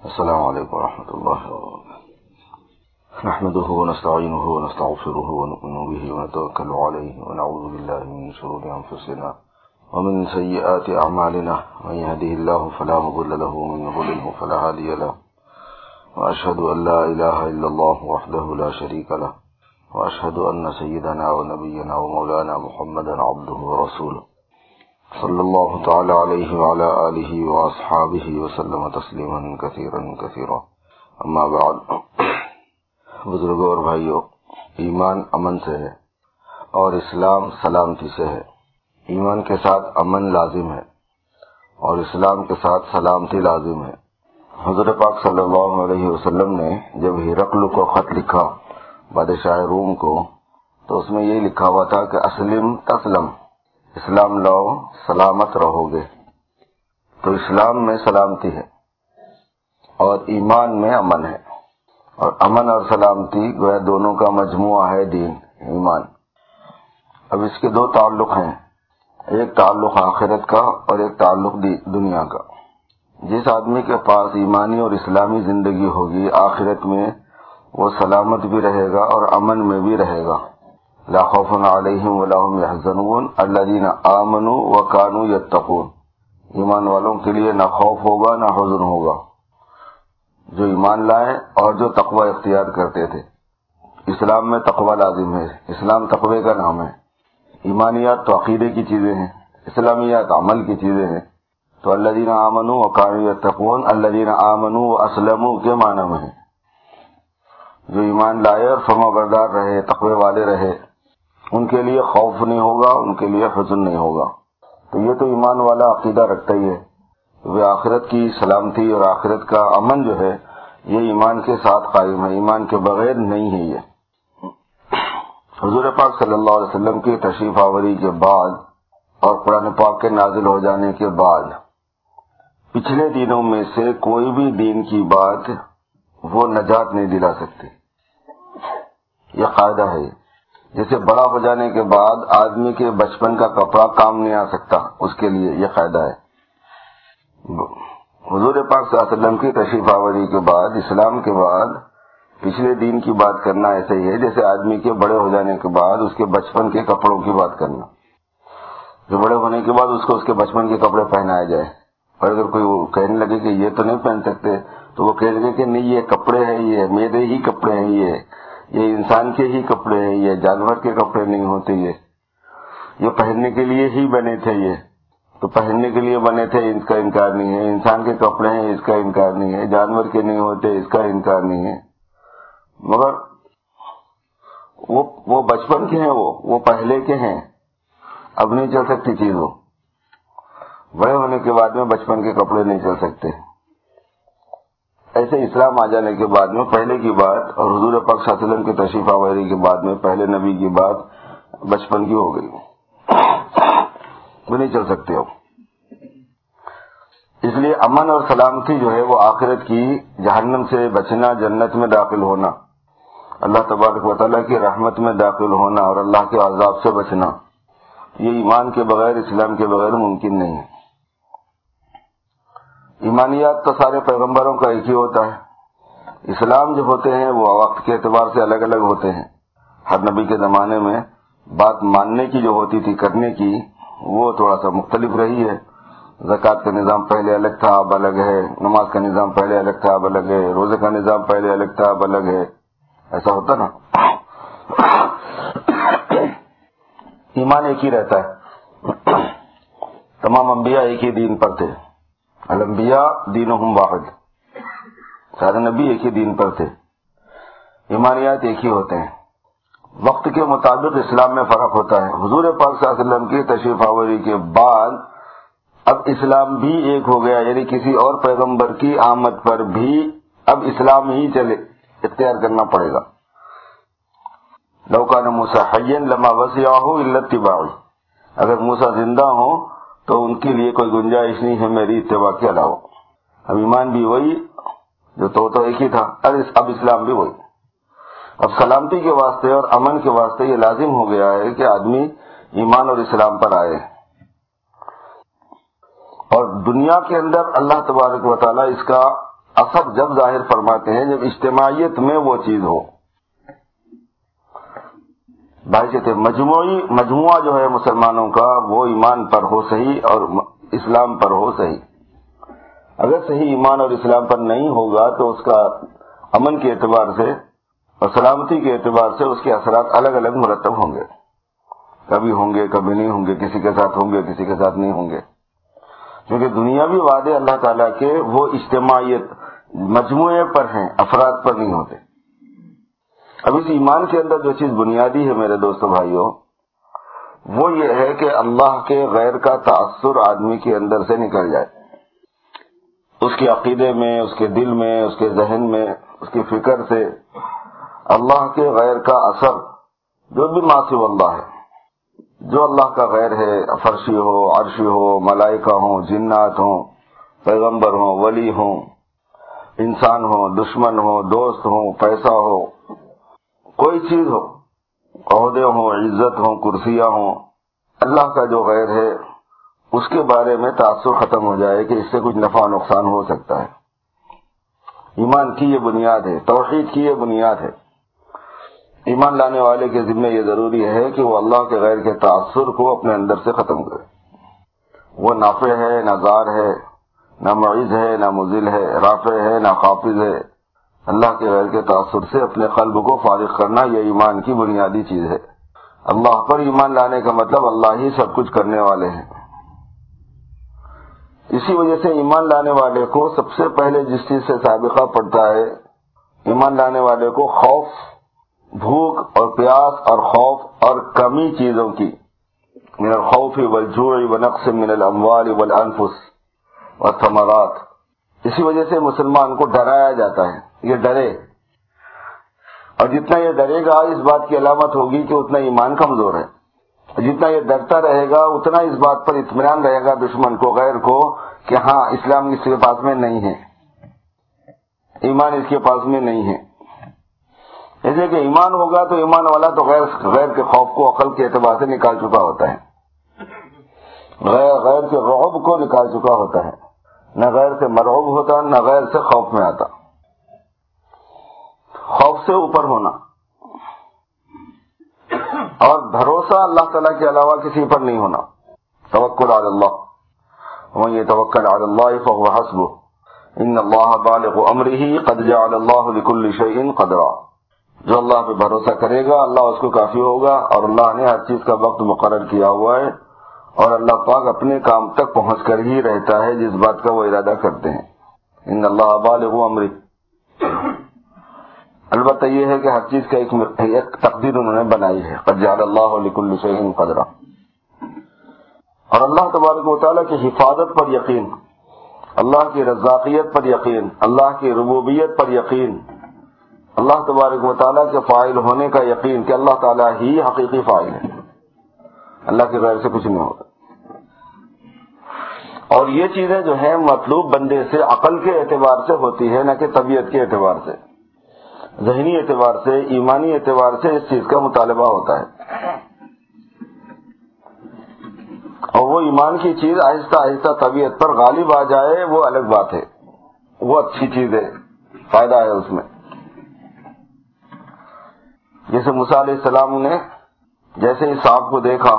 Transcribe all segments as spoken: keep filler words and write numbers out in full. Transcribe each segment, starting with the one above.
السلام علیکم ورحمۃ اللہ وبرکاتہ نحمده ونستعینه ونستغفره ونؤمن به ونتوکل علیہ ونعوذ باللہ من شرور انفسنا ومن سیئات اعمالنا من يهده الله فلا مضل له ومن يضلل فلا هادي له واشهد ان لا اله الا الله وحده لا شريك له واشهد ان سيدنا ونبينا ومولانا محمدا عبده ورسوله صلی اللہ تعالی علیہ وعلی آلہ واصحابہ وسلم تسلیما کثیرا کثیرا اما بعد۔ بزرگوں اور بھائیوں، ایمان امن سے ہے اور اسلام سلامتی سے ہے۔ ایمان کے ساتھ امن لازم ہے اور اسلام کے ساتھ سلامتی لازم ہے۔ حضرت پاک صلی اللہ علیہ وسلم نے جب ہرقل کو خط لکھا، بادشاہ روم کو، تو اس میں یہ لکھا ہوا تھا کہ اسلم تسلم، اسلام لاؤ سلامت رہو گے۔ تو اسلام میں سلامتی ہے اور ایمان میں امن ہے، اور امن اور سلامتی گویا دونوں کا مجموعہ ہے دین ایمان۔ اب اس کے دو تعلق ہیں، ایک تعلق آخرت کا اور ایک تعلق دنیا کا۔ جس آدمی کے پاس ایمانی اور اسلامی زندگی ہوگی، آخرت میں وہ سلامت بھی رہے گا اور امن میں بھی رہے گا۔ لا خوف علیہم ولا هم يحزنون الذین آمنوا وكانوا يتقون۔ ایمان والوں کے لیے نہ خوف ہوگا نہ حزن ہوگا، جو ایمان لائے اور جو تقوی اختیار کرتے تھے۔ اسلام میں تقوی لازم ہے، اسلام تقوی کا نام ہے۔ ایمانیات تو عقیدے کی چیزیں ہیں، اسلامیات عمل کی چیزیں ہیں۔ تو الذین آمنوا وكانوا يتقون، الذین آمنوا واسلموا کے معنی میں ہے، جو ایمان لائے اور فرما بردار رہے، تقوی والے رہے، ان کے لیے خوف نہیں ہوگا، ان کے لیے حزن نہیں ہوگا۔ تو یہ تو ایمان والا عقیدہ رکھتا ہی ہے، وہ آخرت کی سلامتی اور آخرت کا امن جو ہے یہ ایمان کے ساتھ قائم ہے، ایمان کے بغیر نہیں ہے۔ یہ حضور پاک صلی اللہ علیہ وسلم کی تشریف آوری کے بعد اور قرآن پاک کے نازل ہو جانے کے بعد پچھلے دنوں میں سے کوئی بھی دین کی بات وہ نجات نہیں دلا سکتی، یہ قاعدہ ہے۔ جیسے بڑا ہو جانے کے بعد آدمی کے بچپن کا کپڑا کام نہیں آ سکتا، اس کے لیے یہ قاعدہ ہے۔ حضور پاک صلی اللہ علیہ وسلم کی تشریف آوری کے بعد، اسلام کے بعد پچھلے دین کی بات کرنا ایسے ہی ہے جیسے آدمی کے بڑے ہو جانے کے بعد اس کے بچپن کے کپڑوں کی بات کرنا۔ جو بڑے ہونے کے بعد اس کو اس کے بچپن کے کپڑے پہنائے جائے، اور اگر کوئی وہ کہنے لگے کہ یہ تو نہیں پہن سکتے تو وہ کہہ لگے کہ نہیں یہ کپڑے ہیں، یہ میرے ہی کپڑے ہیں، یہ یہ انسان کے ہی کپڑے ہیں، یہ جانور کے کپڑے نہیں ہوتے، یہ یہ پہننے کے لیے ہی بنے تھے، یہ تو پہننے کے لیے بنے تھے، اس کا انکار نہیں ہے۔ انسان کے کپڑے ہیں، اس کا انکار نہیں ہے۔ جانور کے نہیں ہوتے، اس کا انکار نہیں ہے۔ مگر وہ وہ بچپن کے ہیں، وہ وہ پہلے کے ہیں، اب نہیں چل سکتی چیز۔ وہ بڑے ہونے کے بعد میں بچپن کے کپڑے نہیں چل سکتے۔ ایسے اسلام آ جانے کے بعد میں پہلے کی بات اور حضور پاک صلی اللہ علیہ وسلم کی تشریف آوری کے بعد میں پہلے نبی کی بات بچپن کی ہو گئی، وہ نہیں چل سکتے اب۔ اس لیے امن اور سلامتی جو ہے وہ آخرت کی، جہنم سے بچنا، جنت میں داخل ہونا، اللہ تبارک و تعالیٰ کی رحمت میں داخل ہونا اور اللہ کے عذاب سے بچنا، یہ ایمان کے بغیر، اسلام کے بغیر ممکن نہیں ہے۔ ایمانیات تو سارے پیغمبروں کا ایک ہی ہوتا ہے۔ اسلام جو ہوتے ہیں وہ وقت کے اعتبار سے الگ الگ ہوتے ہیں۔ ہر نبی کے زمانے میں بات ماننے کی جو ہوتی تھی، کرنے کی، وہ تھوڑا سا مختلف رہی ہے۔ زکوٰۃ کا نظام پہلے الگ تھا، اب الگ ہے۔ نماز کا نظام پہلے الگ تھا، اب الگ ہے۔ روزے کا نظام پہلے الگ تھا، اب الگ ہے۔ ایسا ہوتا نا۔ ایمان ایک ہی رہتا ہے، تمام انبیاء ایک ہی دین پر تھے۔ الانبیاء دینہم واحد، سارے نبی ایک ہی دین پر تھے۔ ایمانیات ایک ہی ہوتے ہیں، وقت کے مطابق اسلام میں فرق ہوتا ہے۔ حضور پاک صلی اللہ علیہ وسلم کی تشریف آوری کے بعد اب اسلام بھی ایک ہو گیا، یعنی کسی اور پیغمبر کی آمد پر بھی اب اسلام ہی چلے اختیار کرنا پڑے گا۔ لو کان موسیٰ حیا لما وسعہ الا اتباعی، اگر موسیٰ زندہ ہوں تو ان کے لیے کوئی گنجائش نہیں ہے میری اتباع کے علاوہ۔ اب ایمان بھی وہی جو تو تو ایک ہی تھا، اب اسلام بھی وہی۔ اب سلامتی کے واسطے اور امن کے واسطے یہ لازم ہو گیا ہے کہ آدمی ایمان اور اسلام پر آئے، اور دنیا کے اندر اللہ تبارک و تعالیٰ اس کا اثر جب ظاہر فرماتے ہیں جب اجتماعیت میں وہ چیز ہو. بھائی کہتے مجموعی مجموعہ جو ہے مسلمانوں کا وہ ایمان پر ہو صحیح اور اسلام پر ہو صحیح. اگر صحیح ایمان اور اسلام پر نہیں ہوگا تو اس کا امن کے اعتبار سے اور سلامتی کے اعتبار سے اس کے اثرات الگ الگ مرتب ہوں گے. کبھی ہوں گے کبھی نہیں ہوں گے، کسی کے ساتھ ہوں گے کسی کے ساتھ نہیں ہوں گے. کیونکہ دنیاوی وعدے اللہ تعالیٰ کے وہ اجتماعیت مجموعے پر ہیں، افراد پر نہیں ہوتے. اب اس ایمان کے اندر جو چیز بنیادی ہے میرے دوستو بھائیوں، وہ یہ ہے کہ اللہ کے غیر کا تاثر آدمی کے اندر سے نکل جائے. اس کے عقیدے میں، اس کے دل میں، اس کے ذہن میں، اس کی فکر سے اللہ کے غیر کا اثر، جو بھی ما سوی اللہ ہے، جو اللہ کا غیر ہے، فرشی ہو، عرشی ہو، ملائکہ ہوں، جنات ہوں، پیغمبر ہوں، ولی ہوں، انسان ہو، دشمن ہو، دوست ہو، پیسہ ہو، کوئی چیز ہو، عہدے ہوں، عزت ہوں، کرسیاں ہوں، اللہ کا جو غیر ہے اس کے بارے میں تعصب ختم ہو جائے کہ اس سے کچھ نفع نقصان ہو سکتا ہے. ایمان کی یہ بنیاد ہے، توحید کی یہ بنیاد ہے. ایمان لانے والے کے ذمہ یہ ضروری ہے کہ وہ اللہ کے غیر کے تاثر کو اپنے اندر سے ختم کرے. وہ نافع ہے نہ ضار ہے، نہ معز ہے نہ مذل ہے، رافع ہے نہ خافض ہے. اللہ کے غیر کے تاثر سے اپنے قلب کو فارغ کرنا یہ ایمان کی بنیادی چیز ہے. اللہ پر ایمان لانے کا مطلب اللہ ہی سب کچھ کرنے والے ہیں. اسی وجہ سے ایمان لانے والے کو سب سے پہلے جس چیز سے سابقہ پڑتا ہے، ایمان لانے والے کو خوف، بھوک اور پیاس اور خوف اور کمی چیزوں کی، من الخوف والجوع ونقص من الاموال والانفس والثمرات. اسی وجہ سے مسلمان کو ڈرایا جاتا ہے، یہ ڈرے، اور جتنا یہ ڈرے گا اس بات کی علامت ہوگی کہ اتنا ایمان کمزور ہے. جتنا یہ ڈرتا رہے گا اتنا اس بات پر اطمینان رہے گا دشمن کو، غیر کو، کہ ہاں اسلام اس کے پاس میں نہیں ہے، ایمان اس کے پاس میں نہیں ہے. جیسے کہ ایمان ہوگا تو ایمان والا تو غیر غیر کے خوف کو عقل کے اعتبار سے نکال چکا ہوتا ہے، غیر غیر کے رعب کو نکال چکا ہوتا ہے، نہ غیر سے مرعوب ہوتا نہ غیر سے خوف میں آتا. خوف سے اوپر ہونا اور بھروسہ اللہ تعالیٰ کے علاوہ کسی پر نہیں ہونا. توکل علی اللہ، ومن یتوکل علی اللہ فهو حسبہ، ان اللہ بالغ امرہ قد جعل اللہ لکل شیء قدرا. جو اللہ پہ بھروسہ کرے گا اللہ اس کو کافی ہوگا، اور اللہ نے ہر چیز کا وقت مقرر کیا ہوا ہے، اور اللہ پاک اپنے کام تک پہنچ کر ہی رہتا ہے جس بات کا وہ ارادہ کرتے ہیں. ان اللہ بالغ امرہ. البتہ یہ ہے کہ ہر چیز کا ایک, ایک تقدیر انہوں نے بنائی ہے، قد جعل اللہ لکل شیء قدرا. اور اللہ تبارک و تعالیٰ کی حفاظت پر یقین، اللہ کی رزاقیت پر یقین، اللہ کی ربوبیت پر یقین، اللہ تبارک و تعالیٰ کے فاعل ہونے کا یقین کہ اللہ تعالیٰ ہی حقیقی فاعل ہے، اللہ کے غیر سے کچھ نہیں ہوگا. اور یہ چیزیں جو ہیں مطلوب بندے سے عقل کے اعتبار سے ہوتی ہے، نہ کہ طبیعت کے اعتبار سے، ذہنی اعتبار سے، ایمانی اعتبار سے اس چیز کا مطالبہ ہوتا ہے. اور وہ ایمان کی چیز آہستہ آہستہ طبیعت پر غالب آ جائے وہ الگ بات ہے، وہ اچھی چیز ہے، فائدہ ہے اس میں. جیسے موسیٰ علیہ السلام نے جیسے ہی سانپ کو دیکھا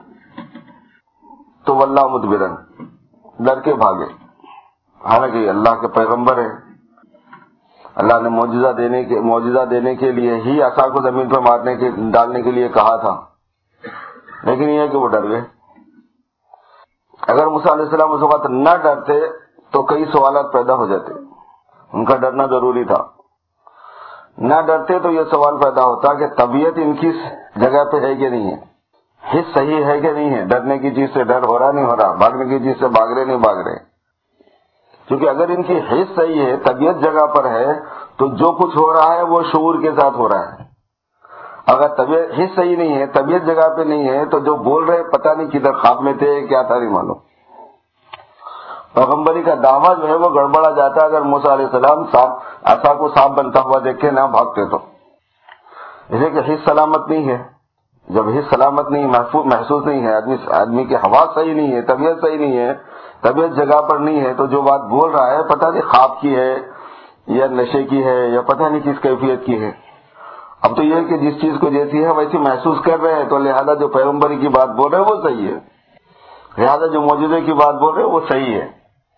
تو واللہ مدبرن، ڈر کے بھاگے. حالانکہ اللہ کے پیغمبر ہیں، اللہ نے معجزہ دینے کے معجزہ دینے کے لیے ہی عصا کو زمین پر مارنے کے ڈالنے کے لیے کہا تھا، لیکن یہ ہے کہ وہ ڈر گئے. اگر موسیٰ علیہ السلام اس وقت نہ ڈرتے تو کئی سوالات پیدا ہو جاتے. ان کا ڈرنا ضروری تھا. نہ ڈرتے تو یہ سوال پیدا ہوتا کہ طبیعت ان کی جگہ پہ ہے کہ نہیں ہے، حص صحیح ہے کہ نہیں ہے، ڈرنے کی چیز سے ڈر ہو رہا نہیں ہو رہا، بھاگنے کی چیز سے بھاگ رہے نہیں بھاگ رہے. کیونکہ اگر ان کی حص صحیح ہے، طبیعت جگہ پر ہے، تو جو کچھ ہو رہا ہے وہ شعور کے ساتھ ہو رہا ہے. اگر طبیعت حص صحیح نہیں ہے، طبیعت جگہ پہ نہیں ہے، تو جو بول رہے پتہ نہیں کدھر خواب میں تھے کیا تھا نہیں معلوم. پیغمبری کا دعویٰ جو ہے وہ گڑبڑا جاتا ہے اگر موسیٰ علیہ السلام سانپ عصا کو سانپ بنتا ہوا دیکھ کے نہ بھاگتے تو. اسے کہ حص سلامت نہیں ہے، جب حص سلامت نہیں محفوظ محسوس نہیں ہے، آدمی آدمی کی حواس صحیح نہیں ہے، طبیعت صحیح نہیں ہے، طبیعت جگہ پر نہیں ہے، تو جو بات بول رہا ہے پتہ نہیں خواب کی ہے یا نشے کی ہے یا پتہ نہیں کس کیفیت کی ہے. اب تو یہ ہے کہ جس چیز کو جیسی ہے ویسی محسوس کر رہے ہیں، تو لہذا جو پیغمبری کی بات بول رہے ہیں وہ صحیح ہے، لہذا جو موجودے کی بات بول رہے ہیں وہ صحیح ہے.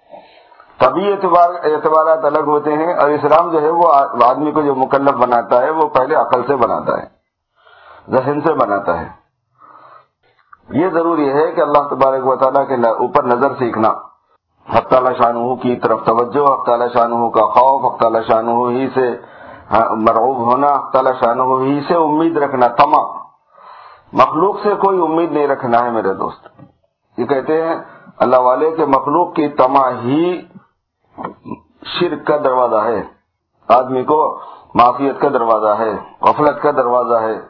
طبی اعتبار اعتبارات الگ ہوتے ہیں، اور اسلام جو ہے وہ آدمی کو جو مکلف بناتا ہے وہ پہلے عقل سے بناتا ہے، ذہن سے بناتا ہے. یہ ضروری ہے کہ اللہ تبارک و تعالیٰ کے اوپر نظر سیکھنا، حق تعالیٰ شانہ کی طرف توجہ، حق تعالیٰ شانہ کا خوف، حق تعالیٰ شانہ ہی سے مرعوب ہونا، حق تعالیٰ شانہ ہی سے امید رکھنا. طمع، مخلوق سے کوئی امید نہیں رکھنا ہے میرے دوست. یہ کہتے ہیں اللہ والے کے مخلوق کی طمع ہی شرک کا دروازہ ہے، آدمی کو معصیت کا دروازہ ہے، غفلت کا دروازہ ہے.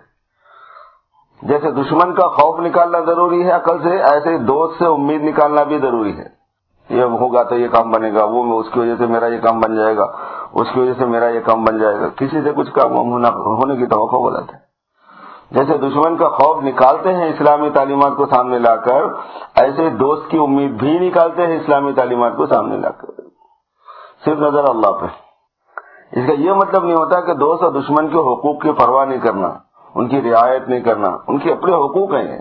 جیسے دشمن کا خوف نکالنا ضروری ہے عقل سے، ایسے دوست سے امید نکالنا بھی ضروری ہے. یہ ہوگا تو یہ کام بنے گا، وہ اس کی وجہ سے میرا یہ کام بن جائے گا، اس کی وجہ سے میرا یہ کام بن جائے گا. کسی سے کچھ کام ہونے کی توقع غلط ہے. جیسے دشمن کا خوف نکالتے ہیں اسلامی تعلیمات کو سامنے لا کر، ایسے دوست کی امید بھی نکالتے ہیں اسلامی تعلیمات کو سامنے لا کر، صرف نظر اللہ پہ. اس کا یہ مطلب نہیں ہوتا کہ دوست اور دشمن کے حقوق کی پرواہ نہیں کرنا، ان کی رعایت نہیں کرنا. ان کے اپنے حقوق ہیں،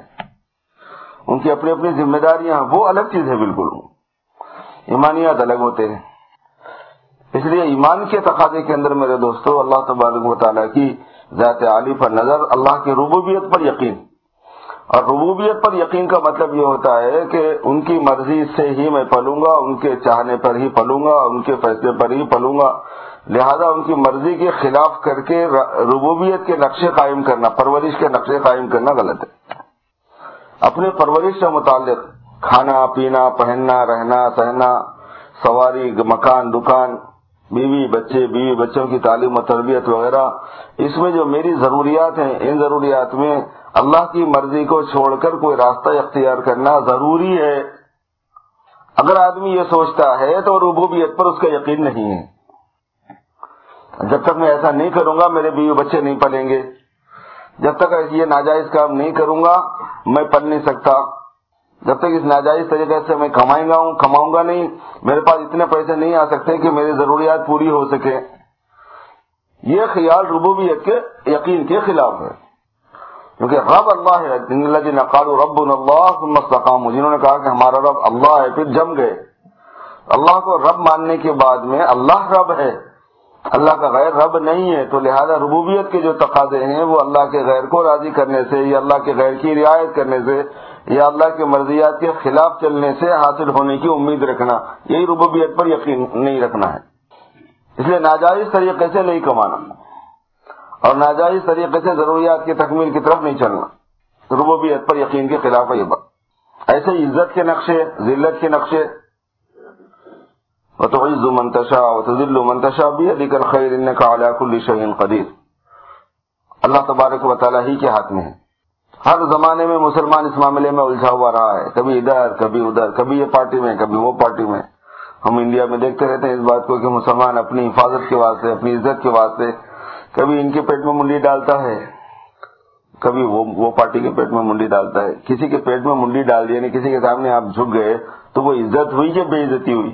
ان کی اپنی اپنی ذمہ داریاں، وہ الگ چیز ہے بالکل. ایمانیات الگ ہوتے ہیں. اس لیے ایمان کے تقاضے کے اندر میرے دوستو اللہ تبارک و تعالیٰ کی ذات عالی پر نظر، اللہ کی ربوبیت پر یقین. اور ربوبیت پر یقین کا مطلب یہ ہوتا ہے کہ ان کی مرضی سے ہی میں پلوں گا، ان کے چاہنے پر ہی پلوں گا، ان کے فیصلے پر ہی پلوں گا. لہذا ان کی مرضی کے خلاف کر کے ربوبیت کے نقشے قائم کرنا، پرورش کے نقشے قائم کرنا غلط ہے. اپنے پرورش سے متعلق کھانا پینا، پہننا، رہنا سہنا، سواری، مکان، دکان، بیوی بچے، بیوی بچوں کی تعلیم و تربیت وغیرہ، اس میں جو میری ضروریات ہیں، ان ضروریات میں اللہ کی مرضی کو چھوڑ کر کوئی راستہ اختیار کرنا ضروری ہے. اگر آدمی یہ سوچتا ہے تو ربوبیت پر اس کا یقین نہیں ہے. جب تک میں ایسا نہیں کروں گا میرے بیوی بچے نہیں پلیں گے، جب تک یہ ناجائز کام نہیں کروں گا میں پل نہیں سکتا، جب تک اس ناجائز طریقے سے میں کمائیں گا ہوں کماؤں گا نہیں، میرے پاس اتنے پیسے نہیں آ سکتے کہ میری ضروریات پوری ہو سکے. یہ خیال ربوبیت کے یقین کے خلاف ہے. کیونکہ رب اللہ ہے، ان الذین قالوا ربنا اللہ ثم استقاموا، جنہوں نے کہا کہ ہمارا رب اللہ ہے پھر جم گئے. اللہ کو رب ماننے کے بعد میں اللہ رب ہے، اللہ کا غیر رب نہیں ہے. تو لہذا ربوبیت کے جو تقاضے ہیں وہ اللہ کے غیر کو راضی کرنے سے یا اللہ کے غیر کی رعایت کرنے سے یا اللہ کے مرضیات کے خلاف چلنے سے حاصل ہونے کی امید رکھنا، یہی ربوبیت پر یقین نہیں رکھنا ہے. اس لیے ناجائز طریقے سے نہیں کمانا اور ناجائز طریقے سے ضروریات کی تکمیل کی طرف نہیں چلنا ربوبیت پر یقین کے خلاف ہے یہ بات. ایسے عزت کے نقشے، ذلت کے نقشے، وَتُعِزُّ مَن تَشَاءُ وَتُذِلُّ مَن تَشَاءُ بِيَدِكَ الْخَيْرُ إِنَّكَ عَلَى كُلِّ شَيْءٍ قَدِيرٌ. اللہ تبارک و تعالیٰ ہی کے ہاتھ میں ہے. ہر زمانے میں مسلمان اس معاملے میں الجھا ہوا رہا ہے، کبھی ادھر کبھی ادھر، کبھی یہ پارٹی میں کبھی وہ پارٹی میں. ہم انڈیا میں دیکھتے رہتے ہیں اس بات کو کہ مسلمان اپنی حفاظت کے واسطے، اپنی عزت کے واسطے کبھی ان کے پیٹ میں منڈی ڈالتا ہے، کبھی وہ وہ پارٹی کے پیٹ میں منڈی ڈالتا ہے. کسی کے پیٹ میں منڈی ڈال دی یعنی کسی کے سامنے آپ جھک گئے تو وہ عزت ہوئی کہ بے عزتی ہوئی؟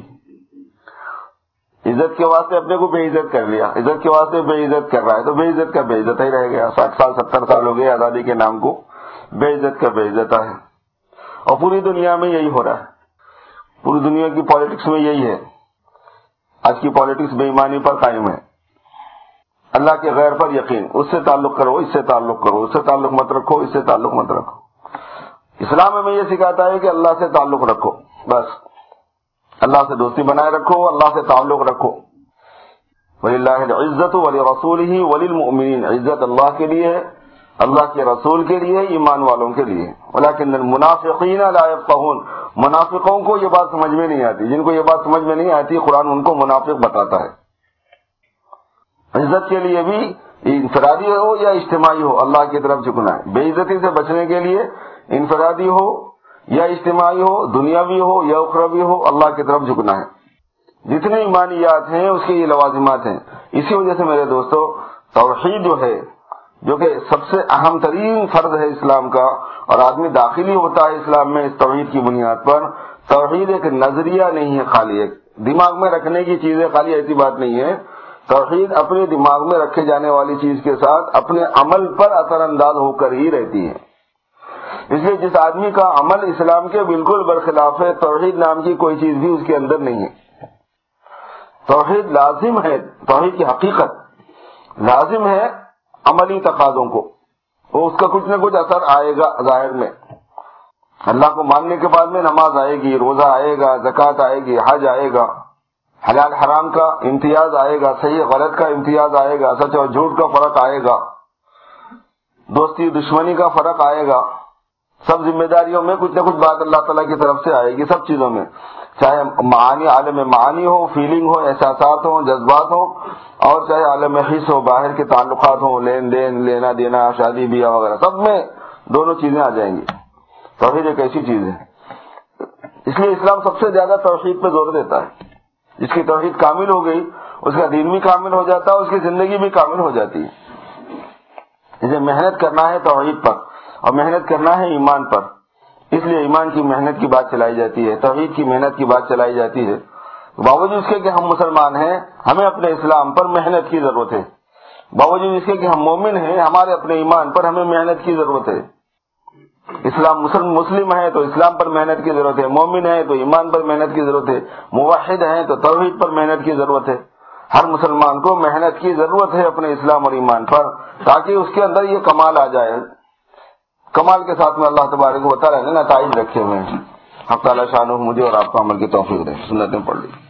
عزت کے واسطے اپنے کو بے عزت کر لیا، عزت کے واسطے بے عزت کر رہا ہے تو بے عزت کا بے عزت ہی رہ گیا. ساٹھ سال ستر سال ہو گئے آزادی کے نام کو، بے عزت کا بے عزت ہے. اور پوری دنیا میں یہی ہو رہا ہے، پوری دنیا کی پالیٹکس میں یہی ہے. آج کی پالیٹکس بے ایمانی پر قائم ہے. اللہ کے غیر پر یقین، اس سے تعلق کرو، اس سے تعلق کرو، اس سے تعلق مت رکھو، اس سے تعلق مت رکھو. اسلام میں یہ سکھاتا ہے کہ اللہ سے تعلق رکھو، بس اللہ سے دوستی بنائے رکھو، اللہ سے تعلق رکھو. وَلِلَّهِ الْعِزَّةُ وَلِرَسُولِهِ وَلِلْمُؤْمِنِينَ، عزت اللہ کے لیے، اللہ کے رسول کے لیے، ایمان والوں کے لیے. وَلَكِنَّ الْمُنَافِقِينَ لَا يَفْقَهُونَ، منافقوں کو یہ بات سمجھ میں نہیں آتی. جن کو یہ بات سمجھ میں نہیں آتی قرآن ان کو منافق بتاتا ہے. عزت کے لیے بھی انفرادی ہو یا اجتماعی ہو اللہ کی طرف جھکنا ہے. بے عزتی سے بچنے کے لیے انفرادی ہو یا اجتماعی ہو، دنیاوی ہو یا اخروی ہو، اللہ کی طرف جھکنا ہے. جتنے ایمانیات ہیں اس کے یہ لوازمات ہیں. اسی وجہ سے میرے دوستو توحید جو ہے، جو کہ سب سے اہم ترین فرض ہے اسلام کا، اور آدمی داخلی ہوتا ہے اسلام میں اس توحید کی بنیاد پر. توحید ایک نظریہ نہیں ہے، خالی ایک دماغ میں رکھنے کی چیز ہے، خالی ایسی بات نہیں ہے توحید اپنے دماغ میں رکھے جانے والی چیز کے ساتھ اپنے عمل پر اثر انداز ہو کر ہی رہتی ہے. اس لیے جس آدمی کا عمل اسلام کے بالکل برخلاف ہے، توحید نام کی کوئی چیز بھی اس کے اندر نہیں ہے. توحید لازم ہے، توحید کی حقیقت لازم ہے عملی تقاضوں کو، وہ اس کا کچھ نہ کچھ اثر آئے گا ظاہر میں. اللہ کو ماننے کے بعد میں نماز آئے گی، روزہ آئے گا، زکوٰۃ آئے گی، حج آئے گا، حلال حرام کا امتیاز آئے گا، صحیح غلط کا امتیاز آئے گا، سچ اور جھوٹ کا فرق آئے گا، دوستی دشمنی کا فرق آئے گا. سب ذمہ داریوں میں کچھ نہ کچھ بات اللہ تعالیٰ کی طرف سے آئے گی، سب چیزوں میں، چاہے معانی عالم معانی ہو، فیلنگ ہو، احساسات ہوں، جذبات ہوں، اور چاہے عالم حس ہو، باہر کے تعلقات ہوں، لین دین، لینا دینا، شادی بیاہ وغیرہ، سب میں دونوں چیزیں آ جائیں گی. توحید ایک ایسی چیز ہے. اس لیے اسلام سب سے زیادہ توحید پہ زور دیتا ہے. جس کی توحید کامل ہو گئی اس کا دین بھی کامل ہو جاتا ہے، اس کی زندگی بھی کامل ہو جاتی ہے. اسے محنت کرنا ہے توحید پر اور محنت کرنا ہے ایمان پر، اس لیے ایمان کی محنت کی بات چلائی جاتی ہے، توحید کی محنت کی بات چلائی جاتی ہے. باوجود اس کے کہ ہم مسلمان ہیں، ہمیں اپنے اسلام پر محنت کی ضرورت ہے. باوجود اس کے کہ ہم مومن ہیں، ہمارے اپنے ایمان پر ہمیں محنت کی ضرورت ہے. اسلام مسلم مسلم ہے تو اسلام پر محنت کی ضرورت ہے، مومن ہے تو ایمان پر محنت کی ضرورت ہے، موحد ہے تو توحید پر محنت کی ضرورت ہے. ہر مسلمان کو محنت کی ضرورت ہے اپنے اسلام اور ایمان پر، تاکہ اس کے اندر یہ کمال آ جائے. کمال کے ساتھ میں اللہ تبارک و تعالیٰ نے نتائج رکھے ہوئے ہیں. حق تعالیٰ شانہ مجھے اور آپ کو عمل کی توفیق دے. سنتیں پڑھ لی.